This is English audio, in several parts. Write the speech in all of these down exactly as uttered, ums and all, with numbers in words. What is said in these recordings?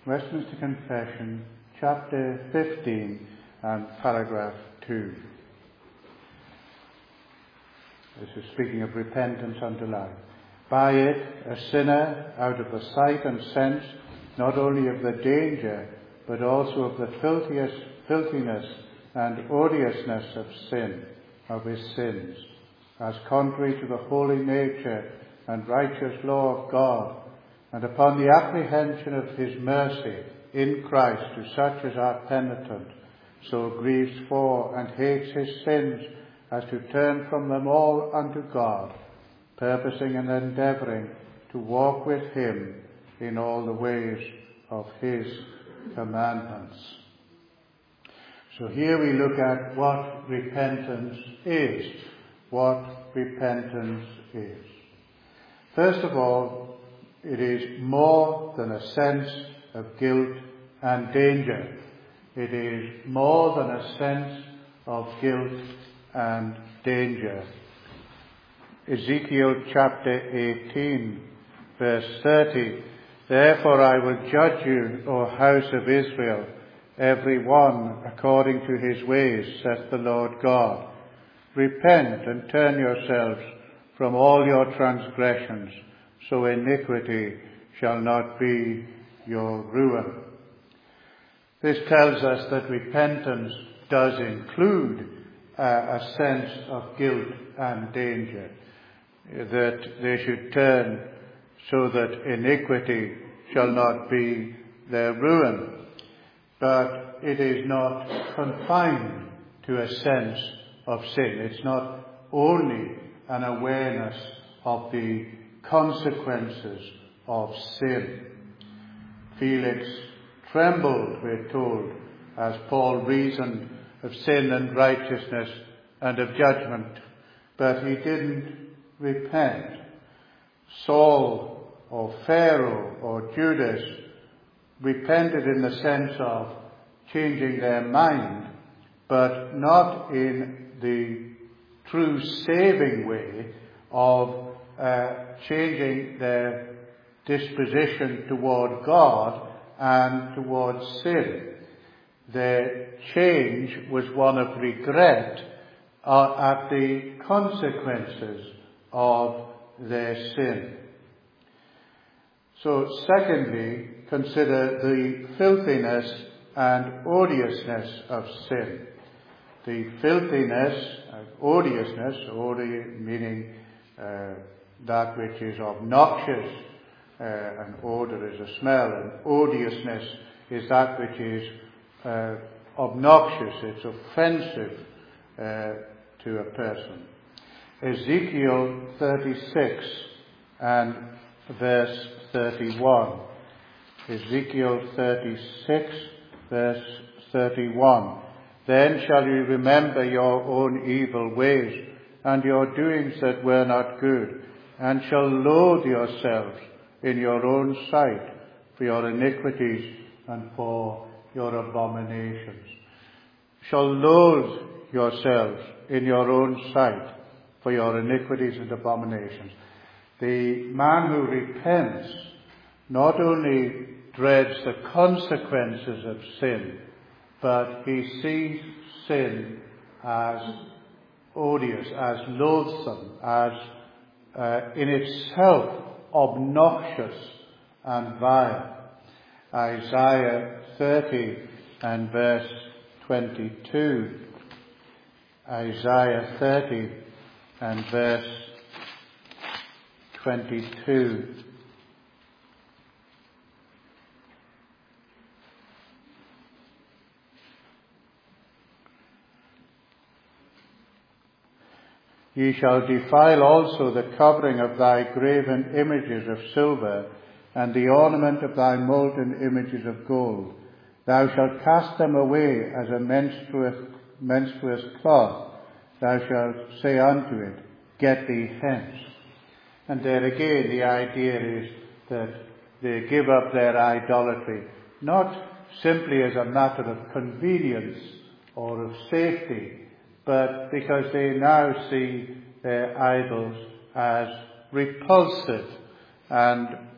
Westminster Confession, chapter fifteen and paragraph two. This is speaking of repentance unto life. By it, a sinner, out of the sight and sense, not only of the danger, but also of the filthiest, filthiness and odiousness of sin, of his sins, as contrary to the holy nature and righteous law of God, and upon the apprehension of his mercy in Christ to such as are penitent, so grieves for and hates his sins, as to turn from them all unto God, purposing and endeavouring to walk with him in all the ways of his commandments. So here we look at what repentance is. What repentance is. First of all, it is more than a sense of guilt and danger. It is more than a sense of guilt and danger. Ezekiel chapter eighteen, verse thirty. Therefore I will judge you, O house of Israel, every one according to his ways, saith the Lord God. Repent and turn yourselves from all your transgressions, so iniquity shall not be your ruin. This tells us that repentance does include uh, a sense of guilt and danger, that they should turn so that iniquity shall not be their ruin. But it is not confined to a sense of sin. It's not only an awareness of the consequences of sin. Felix trembled, we're told, as Paul reasoned of sin and righteousness and of judgment, but he didn't repent. Saul or Pharaoh or Judas repented in the sense of changing their mind, but not in the true saving way of uh, changing their disposition toward God and towards sin. Their change was one of regret uh, at the consequences of their sin. So, secondly, consider the filthiness and odiousness of sin. The filthiness, uh, odiousness, odi meaning uh, that which is obnoxious, uh, and odour is a smell, and odiousness is that which is uh, obnoxious, it's offensive uh, to a person. Ezekiel thirty-six and verse thirty-one. Ezekiel thirty-six, verse thirty-one. Then shall you remember your own evil ways, and your doings that were not good, and shall loathe yourselves in your own sight for your iniquities and for your abominations. Shall loathe yourselves in your own sight for your iniquities and abominations. The man who repents not only dreads the consequences of sin, but he sees sin as odious, as loathsome, as uh, in itself obnoxious and vile. Isaiah thirty and verse twenty-two. Isaiah thirty and verse twenty-two. Ye shall defile also the covering of thy graven images of silver, and the ornament of thy molten images of gold. Thou shalt cast them away as a menstruous, menstruous cloth. Thou shalt say unto it, Get thee hence. And there again the idea is that they give up their idolatry, not simply as a matter of convenience or of safety, but because they now see their idols as repulsive and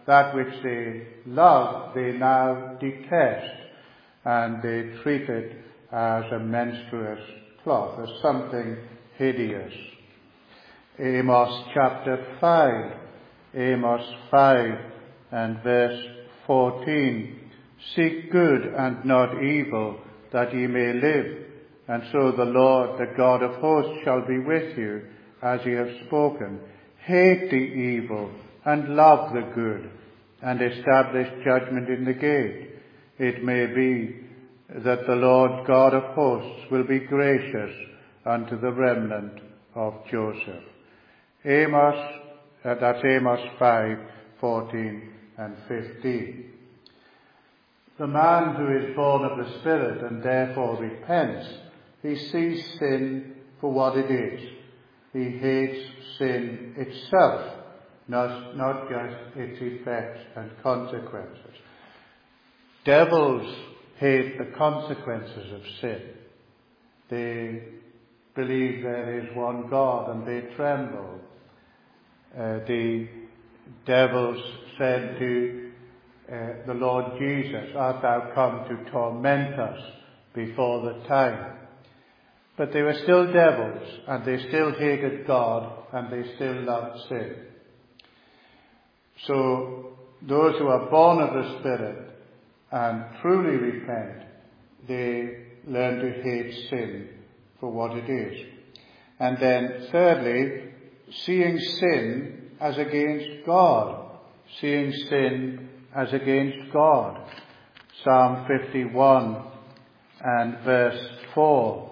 that which they love they now detest, and they treat it as a menstruous cloth, as something hideous. Amos chapter five, Amos five and verse fourteen. Seek good and not evil, that ye may live, and so the Lord, the God of hosts, shall be with you, as ye have spoken. Hate the evil, and love the good, and establish judgment in the gate. It may be that the Lord God of hosts will be gracious unto the remnant of Joseph. Amos, uh, that's Amos five, fourteen and fifteen. The man who is born of the Spirit and therefore repents, he sees sin for what it is. He hates sin itself, not, not just its effects and consequences. Devils hate the consequences of sin. They believe there is one God and they tremble. Uh, the devils said to uh, the Lord Jesus, art thou come to torment us before the time? But they were still devils, and they still hated God, and they still loved sin. So those who are born of the Spirit and truly repent, they learn to hate sin for what it is. And then thirdly, seeing sin as against God. Seeing sin as against God. Psalm fifty-one and verse four.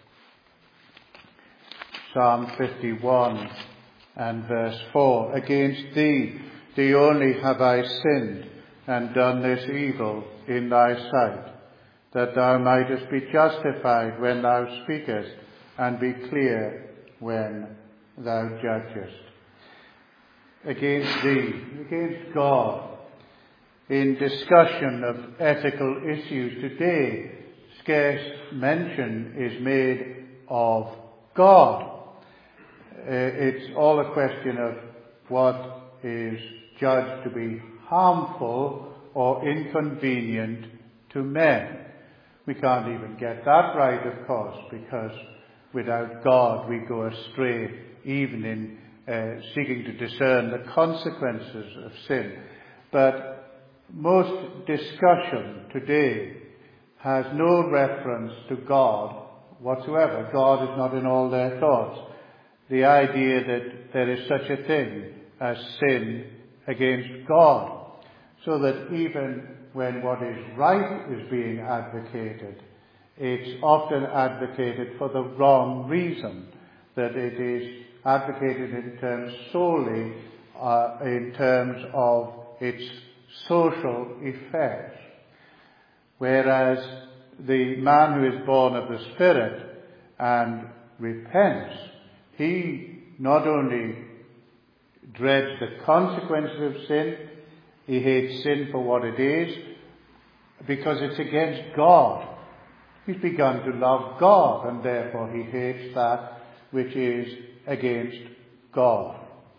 Psalm fifty-one and verse four. Against thee, thee only have I sinned, and done this evil in thy sight, that thou mightest be justified when thou speakest, and be clear when thou judgest. Against thee, against God. In discussion of ethical issues today, scarce mention is made of God. Uh, it's all a question of what is judged to be harmful or inconvenient to men. We can't even get that right, of course, because without God we go astray, even in uh, seeking to discern the consequences of sin. But most discussion today has no reference to God whatsoever. God is not in all their thoughts. The idea that there is such a thing as sin against God, so that even when what is right is being advocated, it's often advocated for the wrong reason, that it is advocated in terms solely uh, in terms of its social effects. Whereas the man who is born of the Spirit and repents, he not only dreads the consequences of sin, he hates sin for what it is, because it's against God. He's begun to love God, and therefore he hates that which is against God.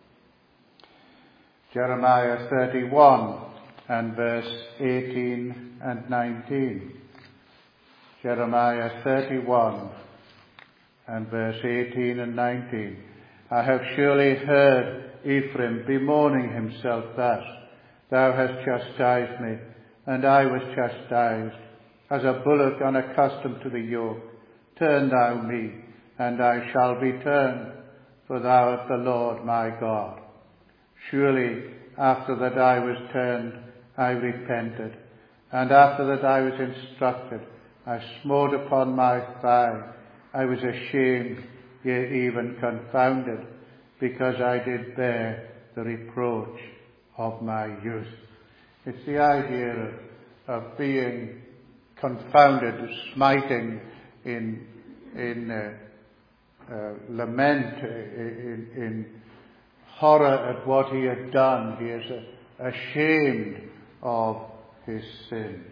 Jeremiah thirty-one and verse eighteen and nineteen. Jeremiah thirty-one and verse eighteen and nineteen. I have surely heard Ephraim bemoaning himself thus. Thou hast chastised me, and I was chastised, as a bullock unaccustomed to the yoke. Turn thou me, and I shall be turned, for thou art the Lord my God. Surely after that I was turned, I repented, and after that I was instructed, I smote upon my thigh. I was ashamed, yea, even confounded, because I did bear the reproach of my youth. It's the idea of, of being confounded, smiting in in uh, uh, lament, uh, in, in horror at what he had done. He is uh, ashamed of his sins.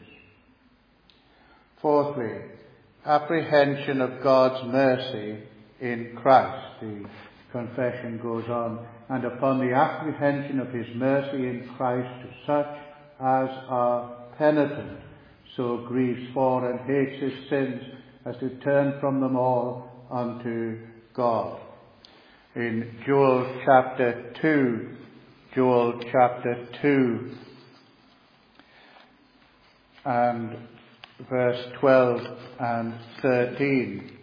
Fourthly, apprehension of God's mercy in Christ. The confession goes on, and upon the apprehension of his mercy in Christ to such as are penitent, so grieves for and hates his sins, as to turn from them all unto God. In Joel chapter two, Joel chapter two, and verse twelve and thirteen.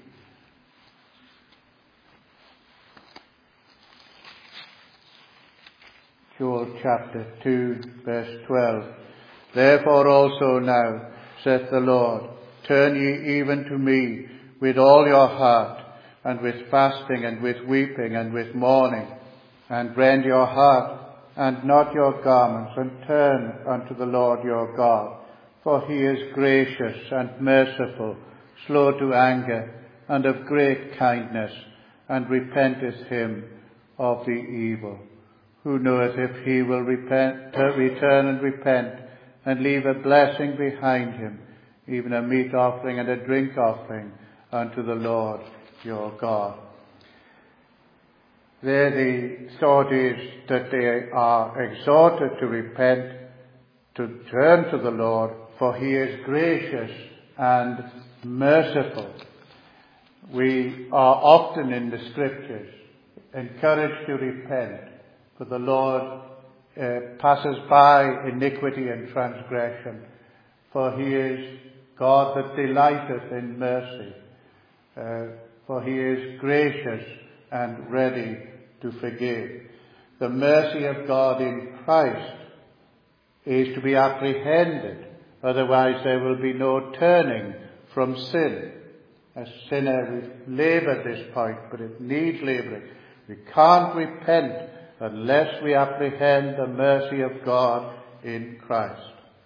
Joel chapter two, verse twelve. Therefore also now, saith the Lord, turn ye even to me with all your heart, and with fasting, and with weeping, and with mourning, and rend your heart, and not your garments, and turn unto the Lord your God. For he is gracious and merciful, slow to anger, and of great kindness, and repenteth him of the evil. Who knoweth if he will repent, return and repent, and leave a blessing behind him, even a meat offering and a drink offering unto the Lord your God. There the thought is that they are exhorted to repent, to turn to the Lord, for he is gracious and merciful. We are often in the Scriptures encouraged to repent, for the Lord uh, passes by iniquity and transgression, for he is God that delighteth in mercy, uh, for he is gracious and ready to forgive. The mercy of God in Christ is to be apprehended, otherwise there will be no turning from sin. As sinner, we've laboured this point, but it needs labouring. We can't repent unless we apprehend the mercy of God in Christ.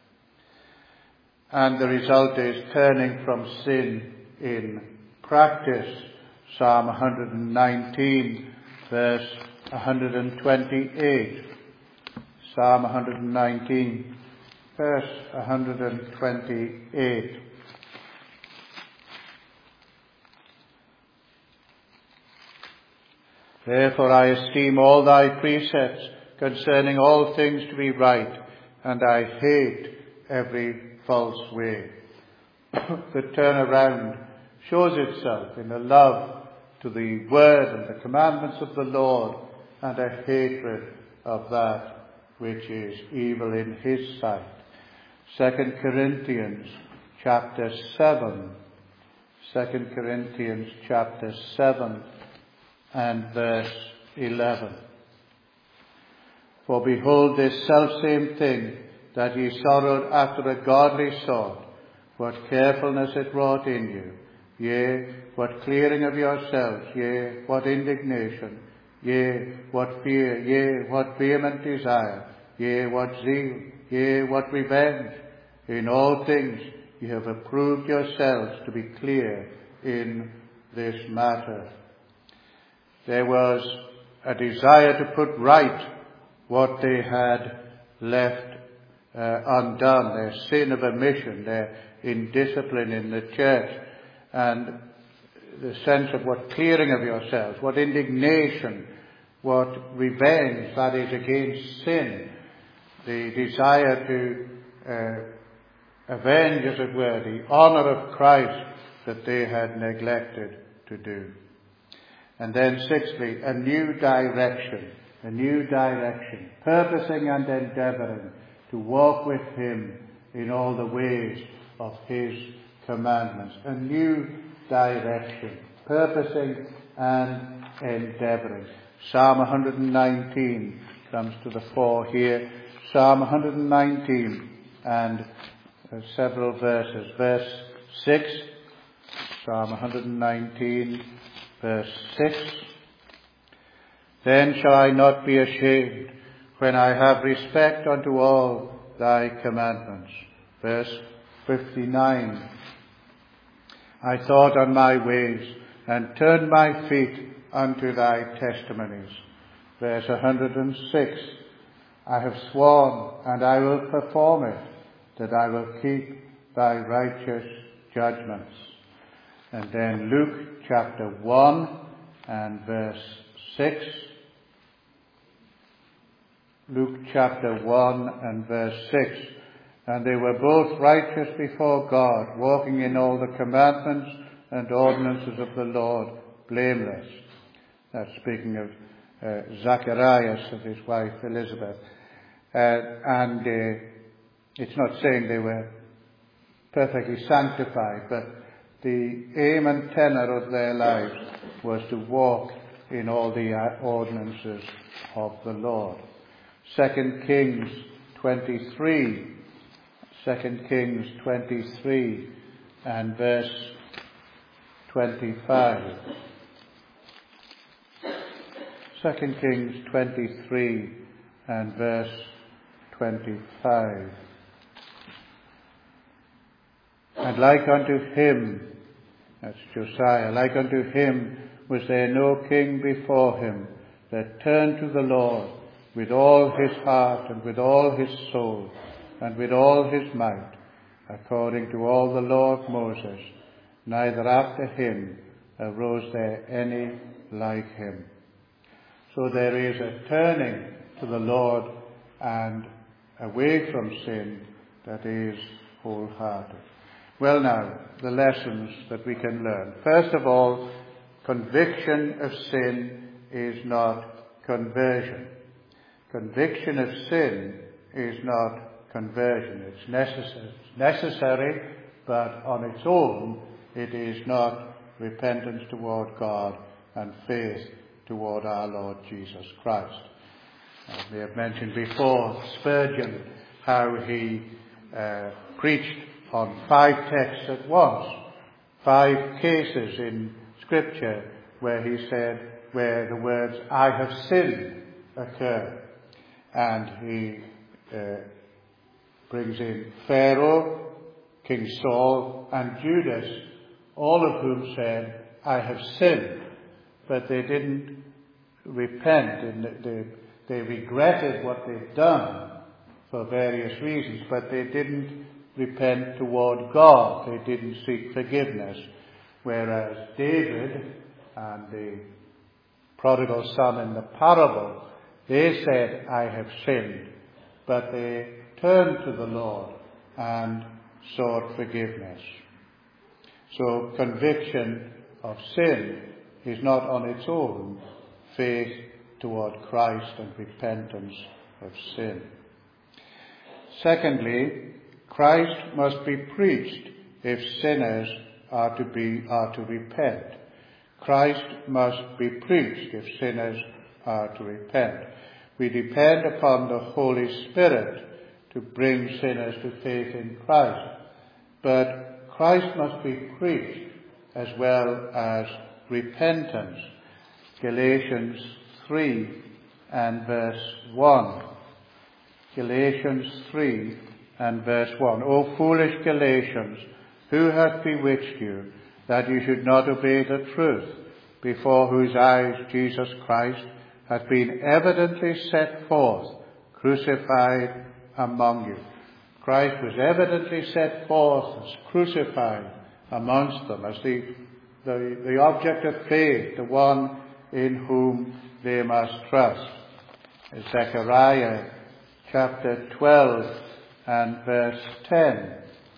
And the result is turning from sin in practice. Psalm one nineteen, verse one twenty-eight. Psalm one nineteen, verse one twenty-eight. Therefore I esteem all thy precepts concerning all things to be right, and I hate every false way. The turnaround shows itself in a love to the word and the commandments of the Lord, and a hatred of that which is evil in his sight. Second Corinthians chapter seven. Second Corinthians chapter seven and verse eleven. For behold, this selfsame thing that ye sorrowed after a godly sort, what carefulness it wrought in you, yea, what clearing of yourselves, yea, what indignation, yea, what fear, yea, what vehement desire, yea, what zeal, yea, what revenge. In all things ye have approved yourselves to be clear in this matter. There was a desire to put right what they had left uh, undone, their sin of omission, their indiscipline in the church, and the sense of what clearing of yourselves, what indignation, what revenge, that is against sin, the desire to uh, avenge, as it were, the honour of Christ that they had neglected to do. And then sixthly, a new direction, a new direction, purposing and endeavouring to walk with him in all the ways of his commandments. A new direction, purposing and endeavouring. Psalm one nineteen comes to the fore here. Psalm one nineteen and uh, several verses. Verse six, Psalm one nineteen, verse six. Then shall I not be ashamed when I have respect unto all thy commandments. Verse fifty-nine. I thought on my ways and turned my feet unto thy testimonies. Verse one hundred six. I have sworn and I will perform it, that I will keep thy righteous judgments. And then Luke chapter one and verse six. Luke chapter one and verse six. And they were both righteous before God, walking in all the commandments and ordinances of the Lord, blameless. That's speaking of uh, Zacharias and his wife Elizabeth. Uh, and uh, it's not saying they were perfectly sanctified, but the aim and tenor of their lives was to walk in all the ordinances of the Lord. Second Kings twenty-three. Second Kings twenty-three and verse twenty-five. Second Kings twenty-three and verse twenty-five. And like unto him, that's Josiah, like unto him was there no king before him that turned to the Lord with all his heart and with all his soul and with all his might, according to all the law of Moses, neither after him arose there any like him. So there is a turning to the Lord and away from sin that is wholehearted. Well now, the lessons that we can learn. First of all, conviction of sin is not conversion. Conviction of sin is not conversion. It's necessary, it's necessary, but on its own, it is not repentance toward God and faith toward our Lord Jesus Christ. As we have mentioned before, Spurgeon, how he uh, preached on five texts at once, five cases in Scripture where he said, where the words, I have sinned, occur. And he uh, brings in Pharaoh, King Saul, and Judas, all of whom said, I have sinned. But they didn't repent, and they, they regretted what they'd done for various reasons, but they didn't repent toward God. They didn't seek forgiveness. Whereas David and the prodigal son in the parable, they said, I have sinned, but they turned to the Lord and sought forgiveness. So conviction of sin is not on its own faith toward Christ and repentance of sin. Secondly, Christ must be preached if sinners are to be are to repent. Christ must be preached if sinners are to repent. We depend upon the Holy Spirit to bring sinners to faith in Christ. But Christ must be preached as well as repentance. Galatians three and verse one. Galatians three and verse one. O foolish Galatians, who hath bewitched you, that you should not obey the truth, before whose eyes Jesus Christ hath been evidently set forth, crucified among you. Christ was evidently set forth as crucified amongst them, as the, the, the object of faith, the one in whom they must trust. Zechariah chapter twelve and verse ten.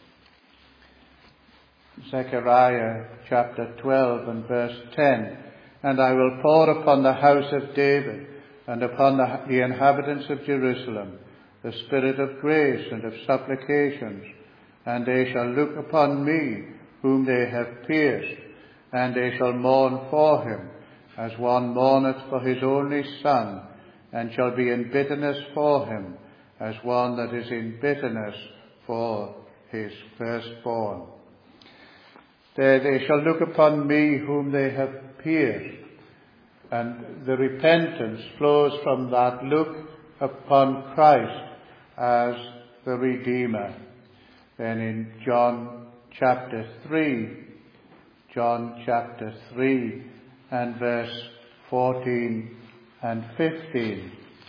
Zechariah chapter twelve and verse ten. And I will pour upon the house of David and upon the, the inhabitants of Jerusalem the spirit of grace and of supplications, and they shall look upon me whom they have pierced, and they shall mourn for him, as one mourneth for his only son, and shall be in bitterness for him, as one that is in bitterness for his firstborn. There they shall look upon me whom they have pierced. And the repentance flows from that look upon Christ as the Redeemer. Then in John chapter three, John chapter three and verse fourteen and fifteen.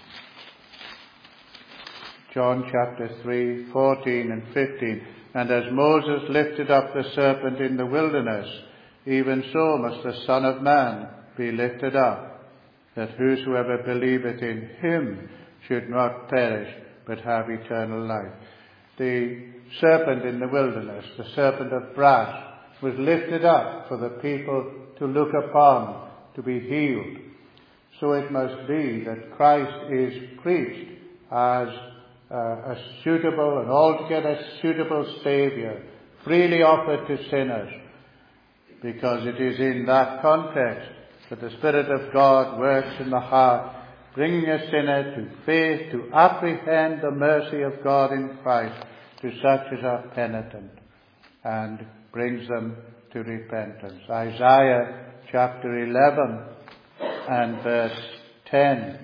John chapter three, fourteen and fifteen. And as Moses lifted up the serpent in the wilderness, even so must the Son of Man be lifted up, that whosoever believeth in him should not perish, but have eternal life. The serpent in the wilderness, the serpent of brass, was lifted up for the people to look upon, to be healed. So it must be that Christ is preached as uh, a suitable and altogether suitable Saviour, freely offered to sinners, because it is in that context that the Spirit of God works in the heart, bringing a sinner to faith, to apprehend the mercy of God in Christ to such as are penitent, and brings them to repentance. Isaiah chapter eleven and verse ten.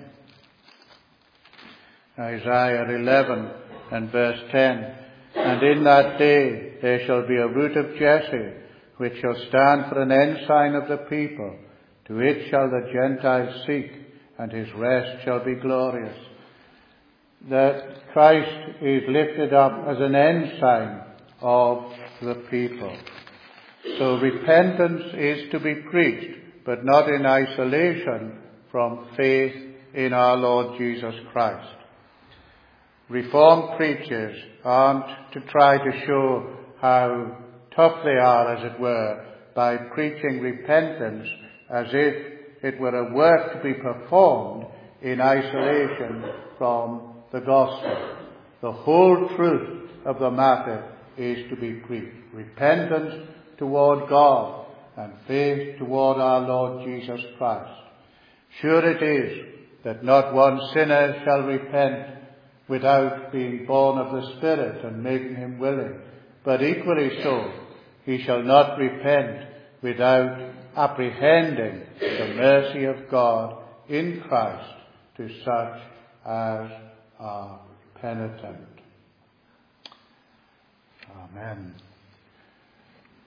Isaiah eleven and verse ten. And in that day there shall be a root of Jesse, which shall stand for an ensign of the people. To it shall the Gentiles seek, and his rest shall be glorious. That Christ is lifted up as an ensign of the people. So repentance is to be preached, but not in isolation from faith in our Lord Jesus Christ. Reformed preachers aren't to try to show how tough they are, as it were, by preaching repentance as if it were a work to be performed in isolation from the gospel. The whole truth of the matter is to be preached. Repentance toward God and faith toward our Lord Jesus Christ. Sure it is that not one sinner shall repent without being born of the Spirit and making him willing. But equally so, he shall not repent without apprehending the mercy of God in Christ to such as are penitent. Amen.